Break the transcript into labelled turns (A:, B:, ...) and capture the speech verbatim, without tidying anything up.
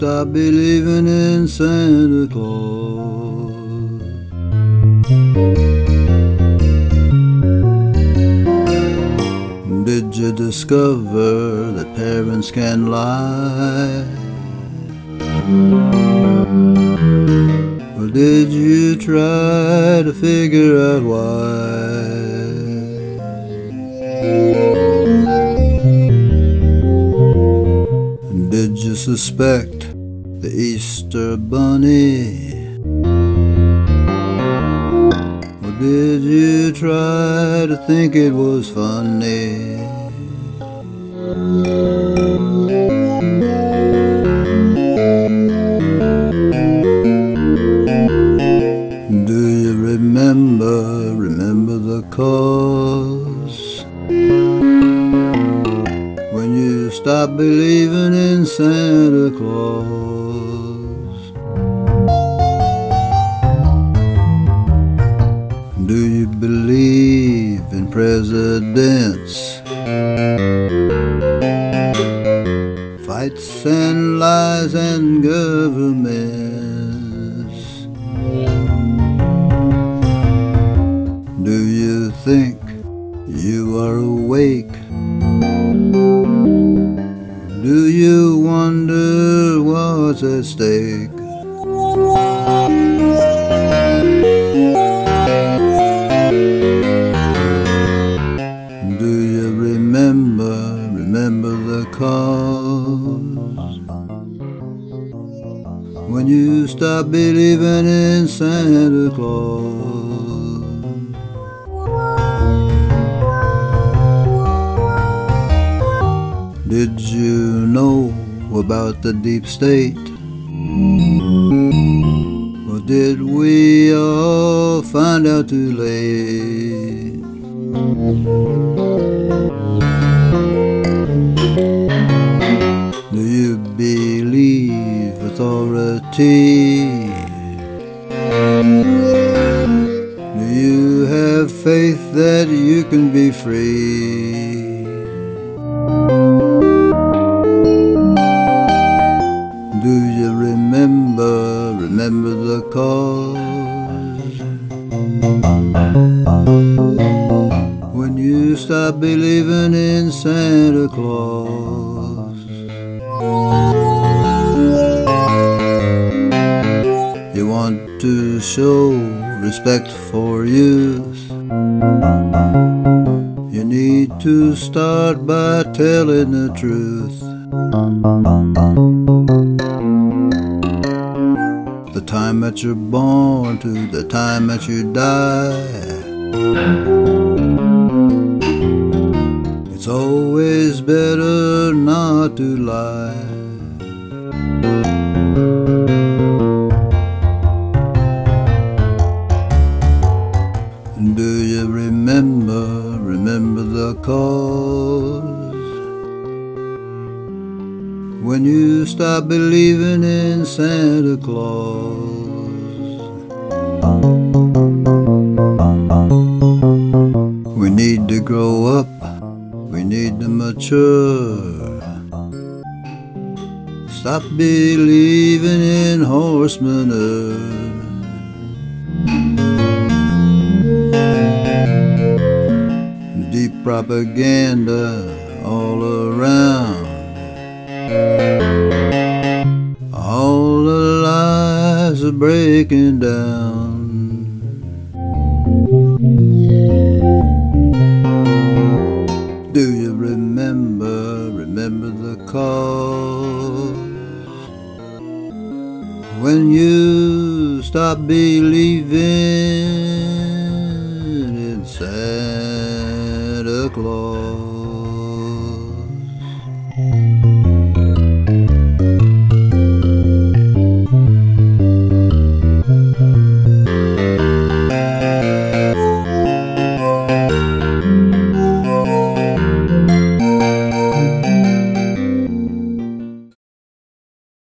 A: stop believing in Santa Claus? Did you discover that parents can lie? Or did you try to figure out why? Did you suspect the Easter Bunny? Or did you try to think it was funny? Do you remember, remember the cause? When you stop believing in Santa Claus? Do you believe in presidents, fights and lies and governments? Do you think you are awake? Do you wonder what's at stake? Do you remember, remember the cause? When you stop believing in Santa Claus? Did you know about the deep state? Or did we all find out too late? Do you believe authority? Do you have faith that you can be free? Do you remember, remember the cause? When you stop believing in Santa Claus? You want to show respect for youth? You need to start by telling the truth. The time that you're born to the time that you die, it's always better not to lie. Do you remember, remember the cause? When you stop believing in Santa Claus? We need to grow up, we need to mature. Stop believing in horse manure. Deep propaganda all around. All the lies are breaking down. Do you remember, remember the cause? When you stop believing in Santa Claus?